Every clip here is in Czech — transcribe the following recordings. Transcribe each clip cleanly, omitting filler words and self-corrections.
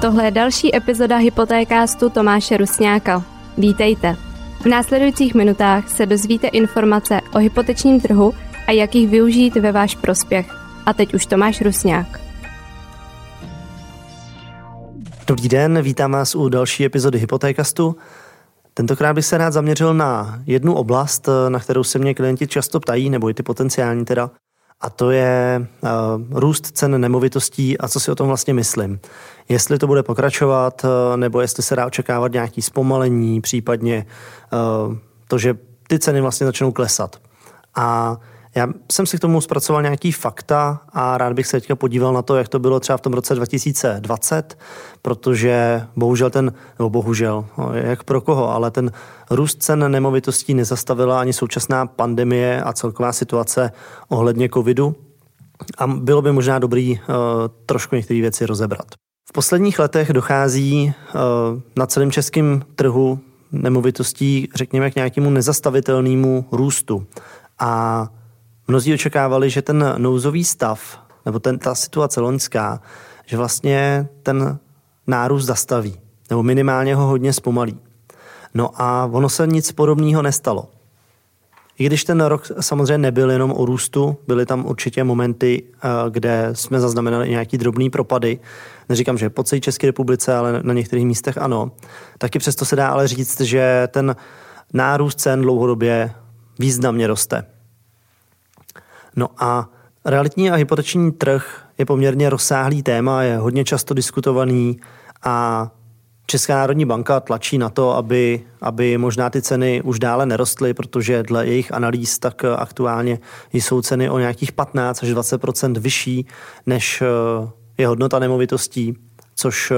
Tohle je další epizoda Hypotékástu Tomáše Rusňáka. Vítejte. V následujících minutách se dozvíte informace o hypotečním trhu a jak jich využít ve váš prospěch. A teď už Tomáš Rusňák. Dobrý den, vítám vás u další epizody Hypotékastu. Tentokrát bych se rád zaměřil na jednu oblast, na kterou se mě klienti často ptají, nebo i ty potenciální teda, a to je růst cen nemovitostí a co si o tom vlastně myslím. Jestli to bude pokračovat, nebo jestli se dá očekávat nějaké zpomalení, případně to, že ty ceny vlastně začnou klesat. A já jsem si k tomu zpracoval nějaký fakta a rád bych se teďka podíval na to, jak to bylo třeba v tom roce 2020, protože bohužel, jak pro koho, ale ten růst cen nemovitostí nezastavila ani současná pandemie a celková situace ohledně covidu a bylo by možná dobrý trošku některé věci rozebrat. V posledních letech dochází na celém českém trhu nemovitostí, řekněme, k nějakému nezastavitelnému růstu a mnozí očekávali, že ten nouzový stav, nebo ta situace loňská, že vlastně ten nárůst zastaví, nebo minimálně ho hodně zpomalí. No a ono se nic podobného nestalo. I když ten rok samozřejmě nebyl jenom o růstu, byly tam určitě momenty, kde jsme zaznamenali nějaký drobný propady. Neříkám, že po celé České republice, ale na některých místech ano. Taky přesto se dá ale říct, že ten nárůst cen dlouhodobě významně roste. No a realitní a hypoteční trh je poměrně rozsáhlý téma, je hodně často diskutovaný a Česká národní banka tlačí na to, aby možná ty ceny už dále nerostly, protože dle jejich analýz tak aktuálně jsou ceny o nějakých 15 až 20% vyšší, než je hodnota nemovitostí, což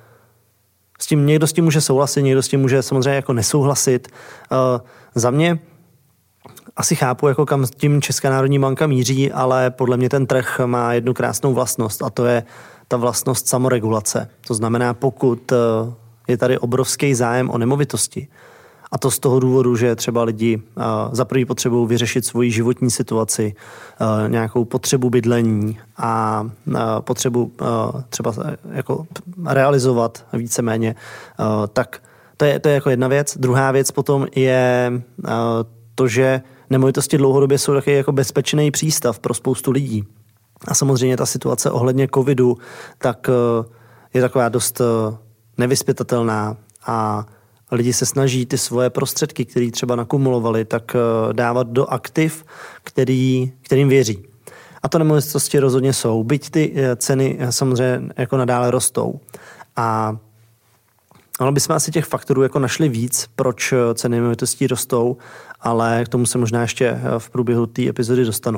někdo s tím může souhlasit, někdo s tím může samozřejmě jako nesouhlasit. Za mě asi chápu, jako kam tím Česká národní banka míří, ale podle mě ten trh má jednu krásnou vlastnost a to je ta vlastnost samoregulace. To znamená, pokud je tady obrovský zájem o nemovitosti, a to z toho důvodu, že třeba lidi za první potřebují vyřešit svoji životní situaci, nějakou potřebu bydlení a potřebu třeba jako realizovat víceméně, tak to je jako jedna věc. Druhá věc potom je to, že nemovitosti dlouhodobě jsou taky jako bezpečný přístav pro spoustu lidí. A samozřejmě ta situace ohledně covidu tak je taková dost nevyzpytatelná a lidi se snaží ty svoje prostředky, které třeba nakumulovali, tak dávat do aktiv, kterým věří. A to nemovitosti rozhodně jsou, byť ty ceny samozřejmě jako nadále rostou. A ono bychom asi těch faktorů jako našli víc, proč ceny nemovitostí rostou, ale k tomu se možná ještě v průběhu té epizody dostanu.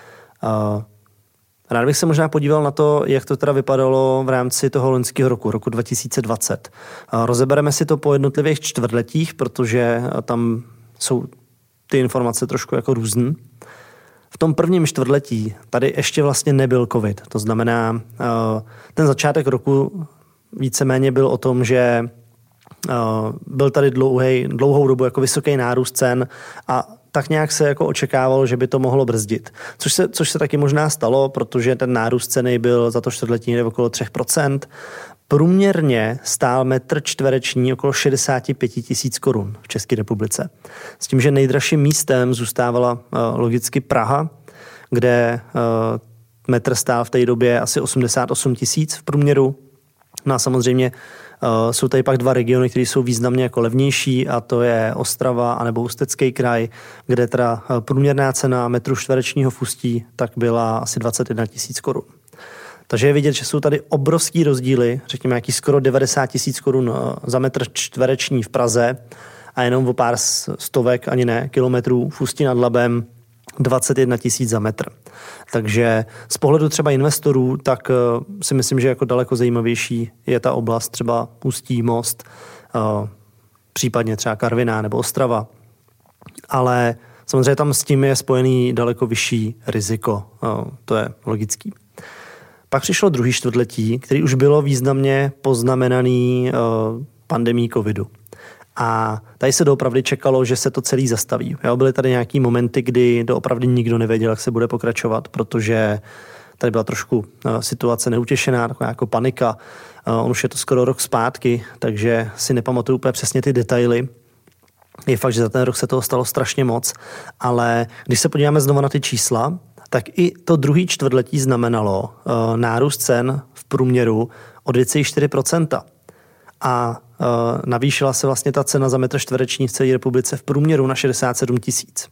Rád bych se možná podíval na to, jak to teda vypadalo v rámci toho loňského roku 2020. Rozebereme si to po jednotlivých čtvrtletích, protože tam jsou ty informace trošku jako různý. V tom prvním čtvrtletí tady ještě vlastně nebyl covid. To znamená, ten začátek roku víceméně byl o tom, že byl tady dlouhou dobu jako vysoký nárůst cen a tak nějak se jako očekávalo, že by to mohlo brzdit. Což se taky možná stalo, protože ten nárůst ceny byl za to čtvrtletí někde okolo 3%. Průměrně stál metr čtvereční okolo 65 tisíc korun v České republice. S tím, že nejdražším místem zůstávala logicky Praha, kde metr stál v té době asi 88 tisíc v průměru. No a samozřejmě jsou tady pak dva regiony, které jsou významně jako levnější a to je Ostrava anebo Ústecký kraj, kde teda průměrná cena metru čtverečního v Ústí tak byla asi 21 tisíc korun. Takže je vidět, že jsou tady obrovský rozdíly, řekněme nějaký skoro 90 tisíc korun za metr čtvereční v Praze a jenom o pár stovek, ani ne, kilometrů v Ústí nad Labem 21 tisíc za metr. Takže z pohledu třeba investorů, tak si myslím, že jako daleko zajímavější je ta oblast třeba Ústí, Most, případně třeba Karviná nebo Ostrava. Ale samozřejmě tam s tím je spojený daleko vyšší riziko. To je logický. Pak přišlo druhý čtvrtletí, který už bylo významně poznamenaný pandemií covidu. A tady se doopravdy čekalo, že se to celý zastaví. Byly tady nějaký momenty, kdy doopravdy nikdo nevěděl, jak se bude pokračovat, protože tady byla trošku situace neutěšená, taková jako panika. On už je to skoro rok zpátky, takže si nepamatuju úplně přesně ty detaily. Je fakt, že za ten rok se toho stalo strašně moc, ale když se podíváme znovu na ty čísla, tak i to druhý čtvrtletí znamenalo nárůst cen v průměru o 2,4%. A navýšila se vlastně ta cena za metr čtvereční v celé republice v průměru na 67 000.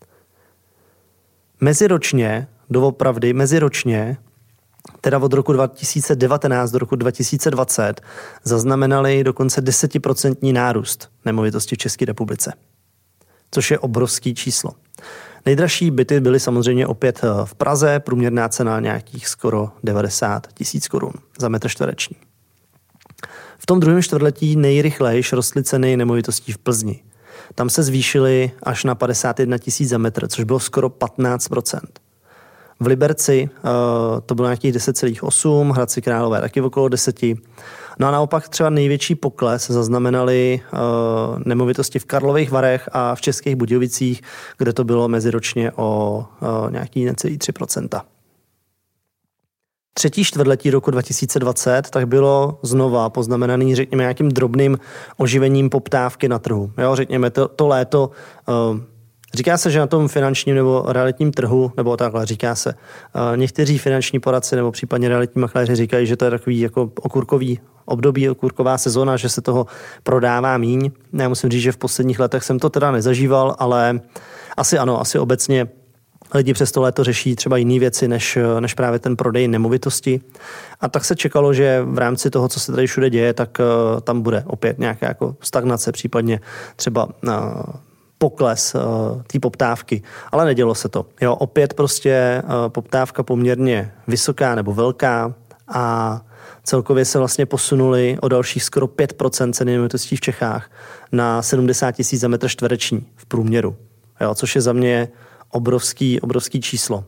Meziročně, teda od roku 2019 do roku 2020, zaznamenali dokonce 10% nárůst nemovitosti v České republice, což je obrovský číslo. Nejdražší byty byly samozřejmě opět v Praze, průměrná cena nějakých skoro 90 000 korun za metr čtvereční. V tom druhém čtvrtletí nejrychleji rostly ceny nemovitostí v Plzni. Tam se zvýšily až na 51 000 za metr, což bylo skoro 15%. V Liberci to bylo nějakých 10,8, Hradci Králové taky okolo 10. No a naopak třeba největší pokles zaznamenali nemovitosti v Karlových Varech a v Českých Budějovicích, kde to bylo meziročně o nějaký necelý 3%. Třetí čtvrtletí roku 2020 tak bylo znova poznamenaný, řekněme, nějakým drobným oživením poptávky na trhu. Jo, řekněme, to léto, říká se, že na tom finančním nebo realitním trhu, nebo takhle říká se, někteří finanční poradci nebo případně realitní makléři říkají, že to je takový jako okurkový období, okurková sezona, že se toho prodává míň. Já musím říct, že v posledních letech jsem to teda nezažíval, ale asi ano, asi obecně lidi přes to léto řeší třeba jiné věci, než právě ten prodej nemovitosti. A tak se čekalo, že v rámci toho, co se tady všude děje, tak tam bude opět nějaká jako stagnace, případně třeba pokles té poptávky. Ale nedělo se to. Jo, opět prostě poptávka poměrně vysoká nebo velká a celkově se vlastně posunuli o dalších skoro 5% ceny nemovitostí v Čechách na 70 000 za metr čtvereční v průměru. Jo, což je za mě obrovský číslo.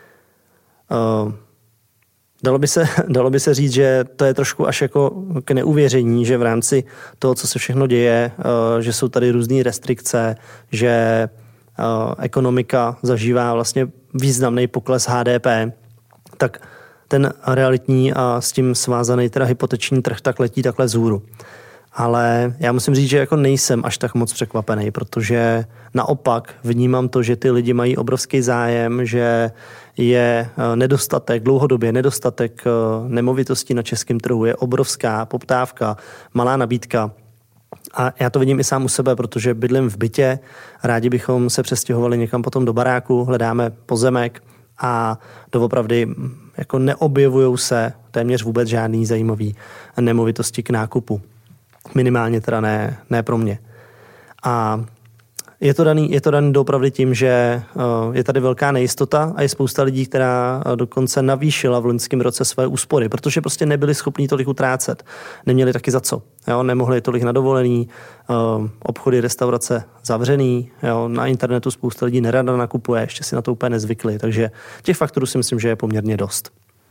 Dalo by se říct, že to je trošku až jako k neuvěření, že v rámci toho, co se všechno děje, že jsou tady různé restrikce, že ekonomika zažívá vlastně významný pokles HDP, tak ten realitní a s tím svázaný teda hypoteční trh tak letí takhle vzhůru. Ale já musím říct, že jako nejsem až tak moc překvapený, protože naopak vnímám to, že ty lidi mají obrovský zájem, že je dlouhodobě nedostatek nemovitostí na českém trhu, je obrovská poptávka, malá nabídka. A já to vidím i sám u sebe, protože bydlím v bytě, rádi bychom se přestěhovali někam potom do baráku, hledáme pozemek a doopravdy jako neobjevujou se téměř vůbec žádný zajímavý nemovitosti k nákupu. Minimálně teda ne pro mě. A je to daný doopravdy tím, že je tady velká nejistota a je spousta lidí, která dokonce navýšila v loňském roce své úspory, protože prostě nebyli schopni tolik utrácet. Neměli taky za co. Jo? Nemohli tolik na dovolený, obchody, restaurace zavřený, jo? Na internetu spousta lidí nerada nakupuje, ještě si na to úplně nezvykli, takže těch faktorů si myslím, že je poměrně dost.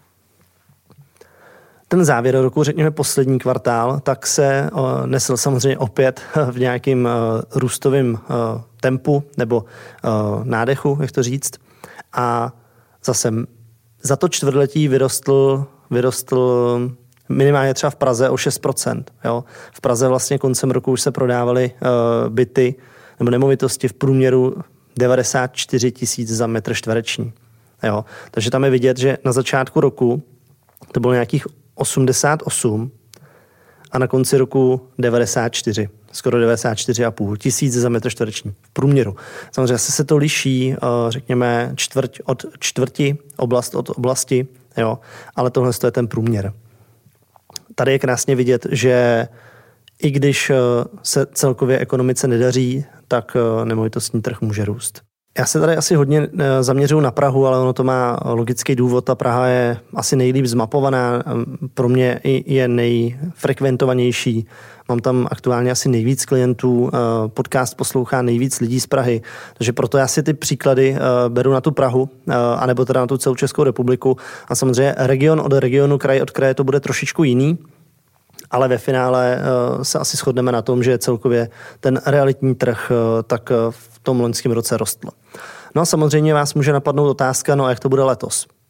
Ten závěr roku, řekněme poslední kvartál, tak se nesl samozřejmě opět v nějakým růstovém tempu nebo nádechu, jak to říct. A zase za to čtvrtletí vyrostl minimálně třeba v Praze o 6%. Jo. V Praze vlastně koncem roku už se prodávaly byty nebo nemovitosti v průměru 94 000 za metr čtvereční. Jo. Takže tam je vidět, že na začátku roku to bylo nějakých 88 a na konci roku 94, skoro 94,5 tisíc za metr čtvereční v průměru. Samozřejmě se to liší, řekněme, od čtvrti, oblast od oblasti, jo, ale tohle je ten průměr. Tady je krásně vidět, že i když se celkově ekonomice nedaří, tak nemovitostní trh může růst. Já se tady asi hodně zaměřuju na Prahu, ale ono to má logický důvod. Ta Praha je asi nejlíp zmapovaná, pro mě je nejfrekventovanější. Mám tam aktuálně asi nejvíc klientů, podcast poslouchá nejvíc lidí z Prahy, takže proto já si ty příklady beru na tu Prahu, anebo teda na tu celou Českou republiku. A samozřejmě region od regionu, kraj od kraje to bude trošičku jiný, ale ve finále se asi shodneme na tom, že celkově ten realitní trh tak v tom loňském roce rostl. No a samozřejmě vás může napadnout otázka, no a jak to bude letos?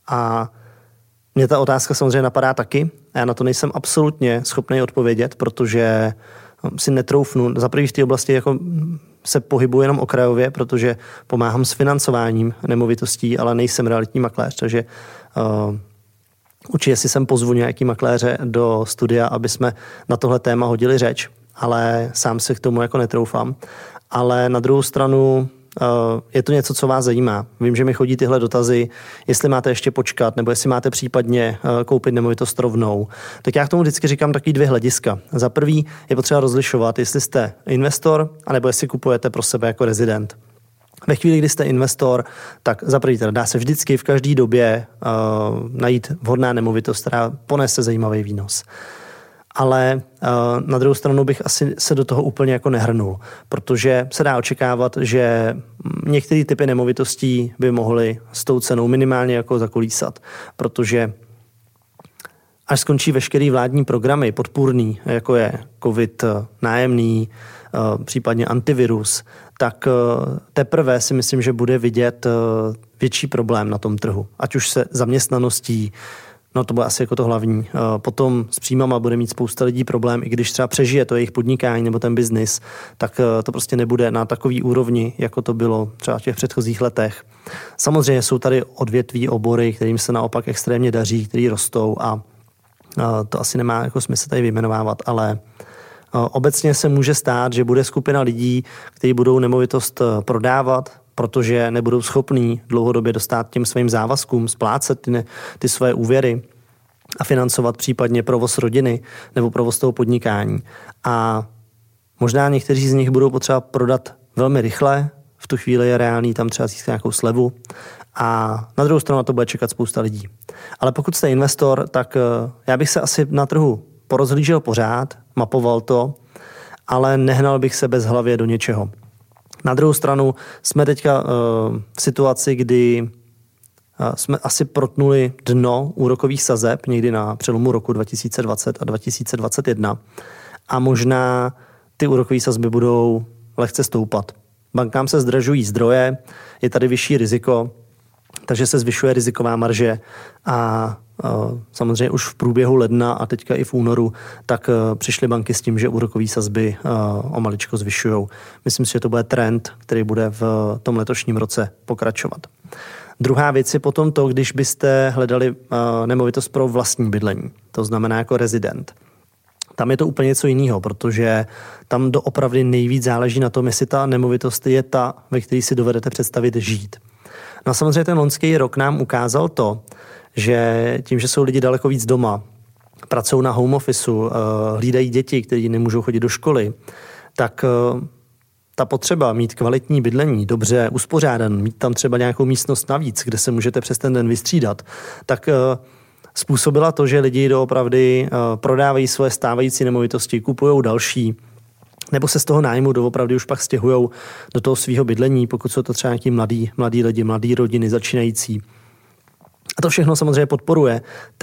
A mě ta otázka samozřejmě napadá taky. A já na to nejsem absolutně schopný odpovědět, protože si netroufnu. Za první v té oblasti jako se pohybuji jenom okrajově, protože pomáhám s financováním nemovitostí, ale nejsem realitní makléř, takže určitě si sem pozvu nějaký makléře do studia, aby jsme na tohle téma hodili řeč, ale sám se k tomu jako netroufám. Ale na druhou stranu je to něco, co vás zajímá. Vím, že mi chodí tyhle dotazy, jestli máte ještě počkat, nebo jestli máte případně koupit nemovitost rovnou. Tak já k tomu vždycky říkám takový 2 hlediska. Za prvý je potřeba rozlišovat, jestli jste investor, anebo jestli kupujete pro sebe jako rezident. Ve chvíli, kdy jste investor, tak za první dá se vždycky v každé době najít vhodná nemovitost, která ponese zajímavý výnos. Ale na druhou stranu bych asi se do toho úplně jako nehrnul, protože se dá očekávat, že některé typy nemovitostí by mohly s tou cenou minimálně jako zakolísat, protože až skončí veškerý vládní programy podpůrný, jako je COVID, nájemný, případně antivirus, tak teprve si myslím, že bude vidět větší problém na tom trhu. Ať už se zaměstnaností, no to bude asi jako to hlavní. Potom s příjmama bude mít spousta lidí problém, i když třeba přežije to jejich podnikání nebo ten biznis, tak to prostě nebude na takový úrovni, jako to bylo třeba v těch předchozích letech. Samozřejmě jsou tady odvětví, obory, kterým se naopak extrémně daří, který rostou a to asi nemá jako smysl tady vyjmenovávat, ale obecně se může stát, že bude skupina lidí, kteří budou nemovitost prodávat, protože nebudou schopní dlouhodobě dostat těm svým závazkům, splácet ty své úvěry a financovat případně provoz rodiny nebo provoz toho podnikání. A možná někteří z nich budou potřeba prodat velmi rychle, v tu chvíli je reálný tam třeba získat nějakou slevu a na druhou stranu na to bude čekat spousta lidí. Ale pokud jste investor, tak já bych se asi na trhu porozhlížel pořád, mapoval to, ale nehnal bych se bezhlavě do něčeho. Na druhou stranu jsme teďka v situaci, kdy jsme asi protnuli dno úrokových sazeb někdy na přelomu roku 2020 a 2021 a možná ty úrokové sazby budou lehce stoupat. Bankám se zdražují zdroje, je tady vyšší riziko, takže se zvyšuje riziková marže a samozřejmě už v průběhu ledna a teďka i v únoru, tak přišly banky s tím, že úrokové sazby o maličko zvyšujou. Myslím si, že to bude trend, který bude v tom letošním roce pokračovat. Druhá věc je potom to, když byste hledali nemovitost pro vlastní bydlení, to znamená jako rezident. Tam je to úplně něco jiného, protože tam doopravdy nejvíc záleží na tom, jestli ta nemovitost je ta, ve které si dovedete představit žít. No a samozřejmě ten loňský rok nám ukázal to, že tím, že jsou lidi daleko víc doma, pracují na home officeu, hlídají děti, kteří nemůžou chodit do školy, tak ta potřeba mít kvalitní bydlení, dobře uspořádaný, mít tam třeba nějakou místnost navíc, kde se můžete přes ten den vystřídat, tak způsobila to, že lidi doopravdy prodávají svoje stávající nemovitosti, kupují další, nebo se z toho nájmu doopravdy už pak stěhujou do toho svého bydlení, pokud jsou to třeba nějaký mladí lidi, mladí rodiny, začínající. A to všechno samozřejmě podporuje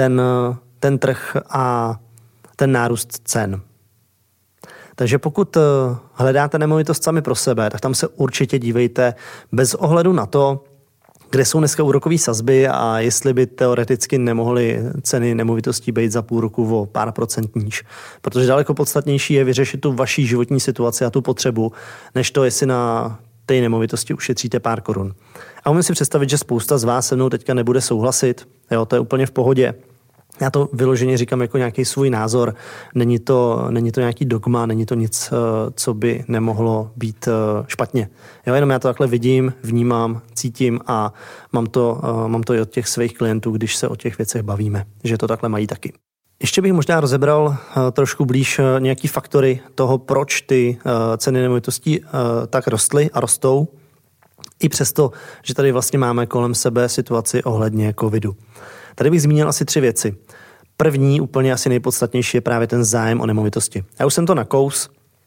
ten trh a ten nárůst cen. Takže pokud hledáte nemovitost sami pro sebe, tak tam se určitě dívejte bez ohledu na to, kde jsou dneska úrokové sazby a jestli by teoreticky nemohly ceny nemovitostí být za půl roku o pár procent níž. Protože daleko podstatnější je vyřešit tu vaší životní situaci a tu potřebu, než to, jestli na té nemovitosti ušetříte pár korun. A umím si představit, že spousta z vás se mnou teďka nebude souhlasit. Jo, to je úplně v pohodě. Já to vyloženě říkám jako nějaký svůj názor. Není to nějaký dogma, není to nic, co by nemohlo být špatně. Jo, jenom já to takhle vidím, vnímám, cítím a mám to i od těch svých klientů, když se o těch věcech bavíme, že to takhle mají taky. Ještě bych možná rozebral trošku blíž nějaký faktory toho, proč ty ceny nemovitostí tak rostly a rostou, i přesto, že tady vlastně máme kolem sebe situaci ohledně covidu. Tady bych zmínil asi 3 věci. První, úplně asi nejpodstatnější, je právě ten zájem o nemovitosti. Já už jsem to nakous,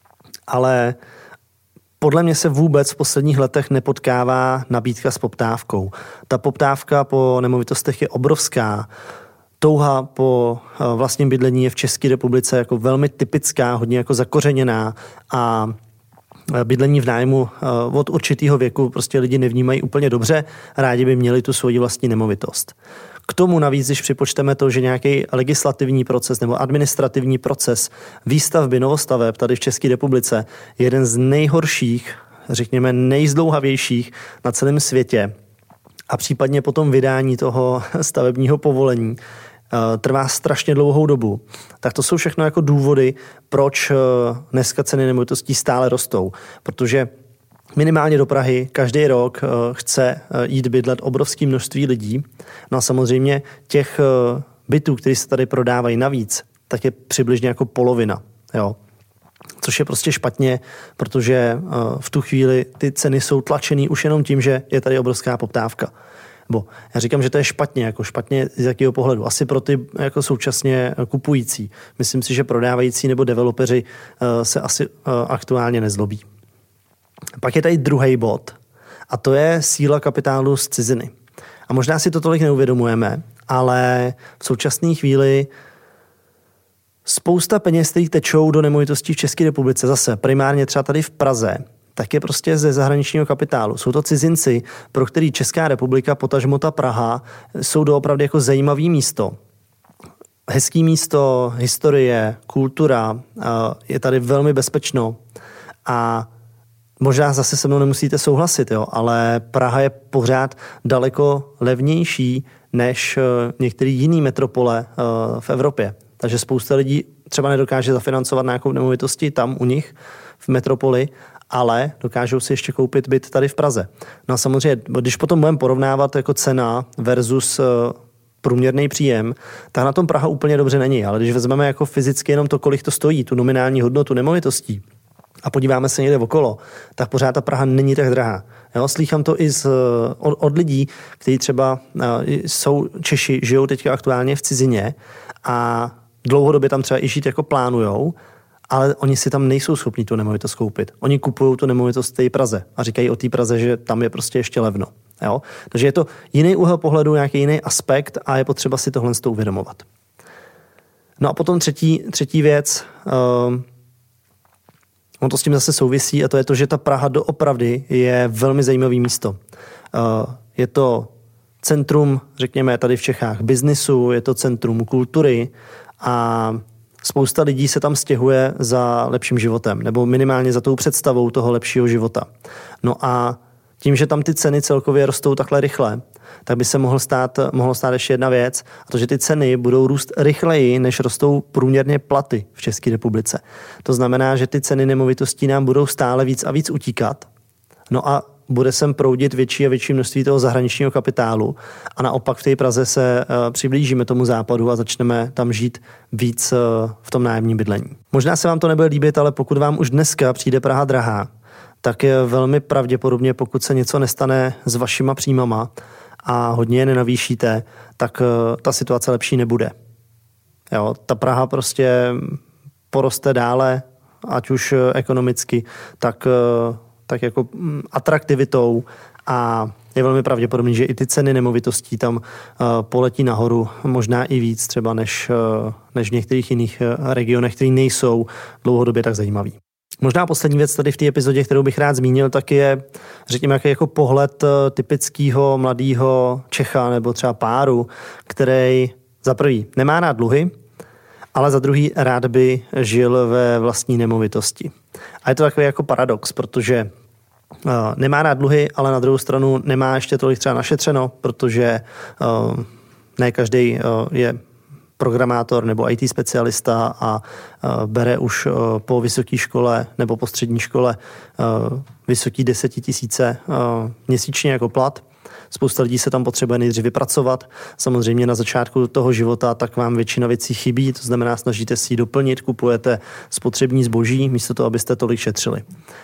ale podle mě se vůbec v posledních letech nepotkává nabídka s poptávkou. Ta poptávka po nemovitostech je obrovská. Touha po vlastním bydlení je v České republice jako velmi typická, hodně jako zakořeněná a bydlení v nájmu od určitého věku prostě lidi nevnímají úplně dobře, rádi by měli tu svoji vlastní nemovitost. K tomu navíc, když připočteme to, že nějaký legislativní proces nebo administrativní proces výstavby novostaveb tady v České republice je jeden z nejhorších, řekněme nejzdlouhavějších na celém světě a případně potom vydání toho stavebního povolení trvá strašně dlouhou dobu, tak to jsou všechno jako důvody, proč dneska ceny nemovitostí stále rostou. Protože minimálně do Prahy každý rok chce jít bydlet obrovské množství lidí. No a samozřejmě těch bytů, které se tady prodávají navíc, tak je přibližně jako polovina. Jo. Což je prostě špatně, protože v tu chvíli ty ceny jsou tlačený už jenom tím, že je tady obrovská poptávka. Bo já říkám, že to je špatně, jako špatně z jakého pohledu. Asi pro ty jako současně kupující. Myslím si, že prodávající nebo developeři se asi aktuálně nezlobí. Pak je tady druhý bod a to je síla kapitálu z ciziny. A možná si to tolik neuvědomujeme, ale v současné chvíli spousta peněz, které tečou do nemovitostí v České republice, zase primárně třeba tady v Praze, tak je prostě ze zahraničního kapitálu. Jsou to cizinci, pro který Česká republika, potažmo ta Praha, jsou doopravdy jako zajímavý místo. Hezký místo, historie, kultura, je tady velmi bezpečno a možná zase se mnou nemusíte souhlasit, jo, ale Praha je pořád daleko levnější než některé jiné metropole v Evropě. Takže spousta lidí třeba nedokáže zafinancovat nějakou nemovitosti tam u nich v metropoli, ale dokážou si ještě koupit byt tady v Praze. No a samozřejmě, když potom budeme porovnávat jako cena versus průměrný příjem, tak na tom Praha úplně dobře není. Ale když vezmeme jako fyzicky jenom to, kolik to stojí, tu nominální hodnotu nemovitostí, a podíváme se někde okolo, tak pořád ta Praha není tak drahá. Jo, slýchám to i od lidí, kteří třeba jsou Češi, žijou teďka aktuálně v cizině a dlouhodobě tam třeba i žít jako plánujou, ale oni si tam nejsou schopni tu nemovitost koupit. Oni kupují tu nemovitost v té Praze a říkají o té Praze, že tam je prostě ještě levno. Jo? Takže je to jiný úhel pohledu, nějaký jiný aspekt a je potřeba si tohle uvědomovat. No a potom třetí věc, on to s tím zase souvisí a to je to, že ta Praha doopravdy je velmi zajímavý místo. Je to centrum, řekněme tady v Čechách, biznisu, je to centrum kultury a spousta lidí se tam stěhuje za lepším životem nebo minimálně za tou představou toho lepšího života. No a tím, že tam ty ceny celkově rostou takhle rychle, tak by se mohlo stát ještě jedna věc, a to, že ty ceny budou růst rychleji, než rostou průměrně platy v České republice. To znamená, že ty ceny nemovitostí nám budou stále víc a víc utíkat. No a bude sem proudit větší a větší množství toho zahraničního kapitálu a naopak v té Praze se přiblížíme tomu západu a začneme tam žít víc v tom nájemním bydlení. Možná se vám to nebude líbit, ale pokud vám už dneska přijde Praha drahá, tak je velmi pravděpodobně, pokud se něco nestane s vašima příjmama a hodně je nenavýšíte, tak ta situace lepší nebude. Jo, ta Praha prostě poroste dále, ať už ekonomicky, tak jako atraktivitou a je velmi pravděpodobný, že i ty ceny nemovitostí tam poletí nahoru, možná i víc třeba než v některých jiných regionech, které nejsou dlouhodobě tak zajímavý. Možná poslední věc tady v té epizodě, kterou bych rád zmínil, tak je, řekněme, jaký jako pohled typického mladého Čecha nebo třeba páru, který za prvý nemá rád dluhy, ale za druhý rád by žil ve vlastní nemovitosti. A je to takový jako paradox, protože nemá rád dluhy, ale na druhou stranu nemá ještě tolik třeba našetřeno, protože ne každý je programátor nebo IT specialista a bere už po vysoké škole nebo po střední škole vysoký 10 000 měsíčně jako plat. Spousta lidí se tam potřebuje nejdřív vypracovat. Samozřejmě na začátku toho života tak vám většina věcí chybí, to znamená snažíte si ji doplnit, kupujete spotřební zboží, místo toho, abyste tolik šetřili.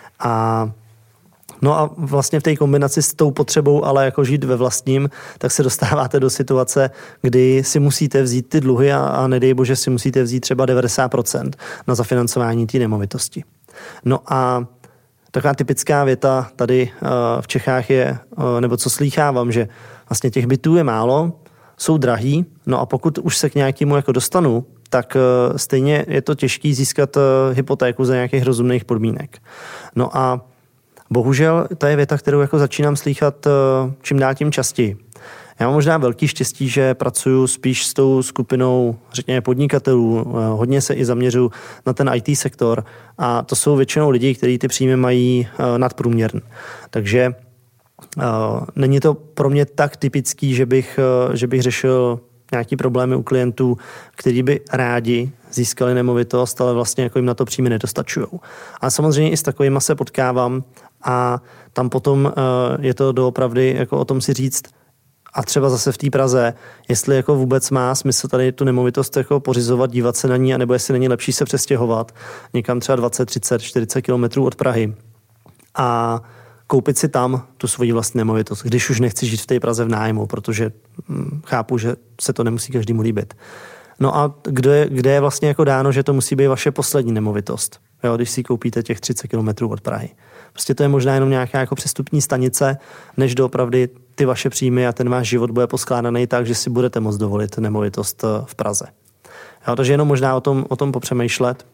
No a vlastně v té kombinaci s tou potřebou, ale jako žít ve vlastním, tak se dostáváte do situace, kdy si musíte vzít ty dluhy a nedej bože si musíte vzít třeba 90% na zafinancování té nemovitosti. No a taková typická věta tady v Čechách je, nebo co slýchávám, že vlastně těch bytů je málo, jsou drahý, no a pokud už se k nějakému jako dostanu, tak stejně je to těžké získat hypotéku za nějakých rozumných podmínek. No a bohužel to je věta, kterou jako začínám slýchat čím dál tím častěji. Já mám možná velký štěstí, že pracuji spíš s tou skupinou, řekněme, podnikatelů. Hodně se i zaměřuji na ten IT sektor a to jsou většinou lidi, kteří ty příjmy mají nadprůměrné. Takže není to pro mě tak typický, že bych řešil nějaký problémy u klientů, kteří by rádi získali nemovitost, ale vlastně jako jim na to příjmy nedostačují. A samozřejmě i s takovýma se potkávám a tam potom je to doopravdy jako o tom si říct, a třeba zase v té Praze, jestli jako vůbec má smysl tady tu nemovitost jako pořizovat, dívat se na ní, anebo jestli není lepší se přestěhovat někam třeba 20, 30, 40 kilometrů od Prahy a koupit si tam tu svoji vlastní nemovitost, když už nechci žít v té Praze v nájmu, protože chápu, že se to nemusí každému líbit. No a kde je vlastně jako dáno, že to musí být vaše poslední nemovitost, jo, když si koupíte těch 30 kilometrů od Prahy. Prostě to je možná jenom nějaká jako přestupní stanice, než doopravdy ty vaše příjmy a ten váš život bude poskládaný tak, že si budete moct dovolit nemovitost v Praze. Jo, takže jenom možná o tom popřemýšlet,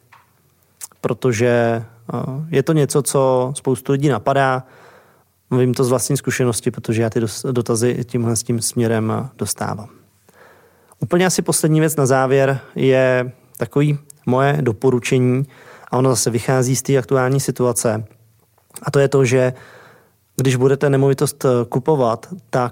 protože je to něco, co spoustu lidí napadá. Vím to z vlastní zkušenosti, protože já ty dotazy tímhle s tím směrem dostávám. Úplně asi poslední věc na závěr je takový moje doporučení a ono zase vychází z té aktuální situace. A to je to, že když budete nemovitost kupovat, tak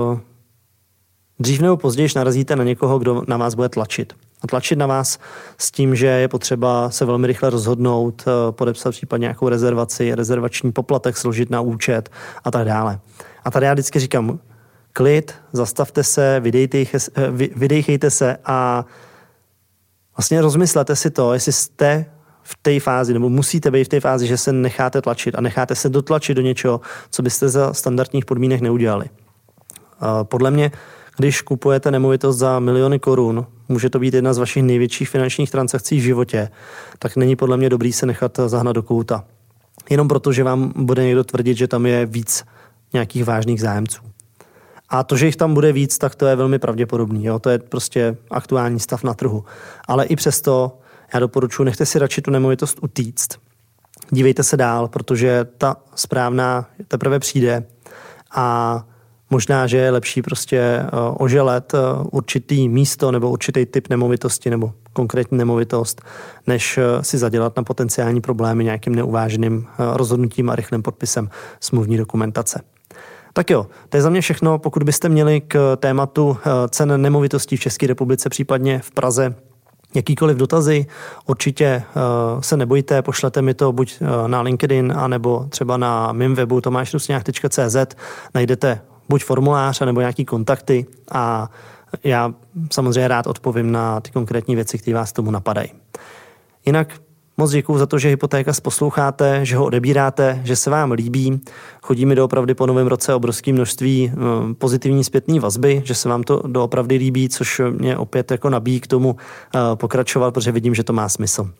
dřív nebo později narazíte na někoho, kdo na vás bude tlačit. A tlačit na vás s tím, že je potřeba se velmi rychle rozhodnout, podepsat případně nějakou rezervaci, rezervační poplatek složit na účet a tak dále. A tady já vždycky říkám, klid, zastavte se, vydejchejte se a vlastně rozmyslete si to, jestli jste v té fázi, nebo musíte být v té fázi, že se necháte tlačit a necháte se dotlačit do něčeho, co byste za standardních podmínek neudělali. Podle mě, když kupujete nemovitost za miliony korun, může to být jedna z vašich největších finančních transakcí v životě, tak není podle mě dobrý se nechat zahnat do kouta. Jenom proto, že vám bude někdo tvrdit, že tam je víc nějakých vážných zájemců. A to, že jich tam bude víc, tak to je velmi pravděpodobný. Jo? To je prostě aktuální stav na trhu. Ale i přesto já doporučuji, nechte si radši tu nemovitost utíct. Dívejte se dál, protože ta správná teprve přijde a možná, že je lepší prostě oželet určitý místo nebo určitý typ nemovitosti nebo konkrétní nemovitost, než si zadělat na potenciální problémy nějakým neuváženým rozhodnutím a rychlým podpisem smluvní dokumentace. Tak jo, to je za mě všechno. Pokud byste měli k tématu cen nemovitostí v České republice, případně v Praze, jakýkoliv dotazy, určitě se nebojte, pošlete mi to buď na LinkedIn, anebo třeba na mém webu tomášrusňák.cz, najdete buď formulář, nebo nějaký kontakty a já samozřejmě rád odpovím na ty konkrétní věci, které vás tomu napadají. Jinak moc děkuju za to, že Hypotékast posloucháte, že ho odebíráte, že se vám líbí. Chodí mi doopravdy po novém roce obrovské množství pozitivní zpětné vazby, že se vám to doopravdy líbí, což mě opět jako nabíjí k tomu pokračovat, protože vidím, že to má smysl.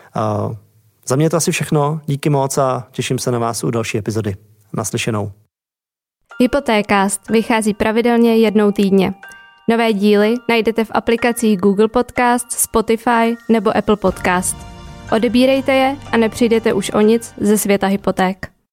Za mě je to asi všechno. Díky moc a těším se na vás u další epizody. Naslyšenou. Hypotékast vychází pravidelně jednou týdně. Nové díly najdete v aplikacích Google Podcast, Spotify nebo Apple Podcast. Odebírejte je a nepřijdete už o nic ze světa hypoték.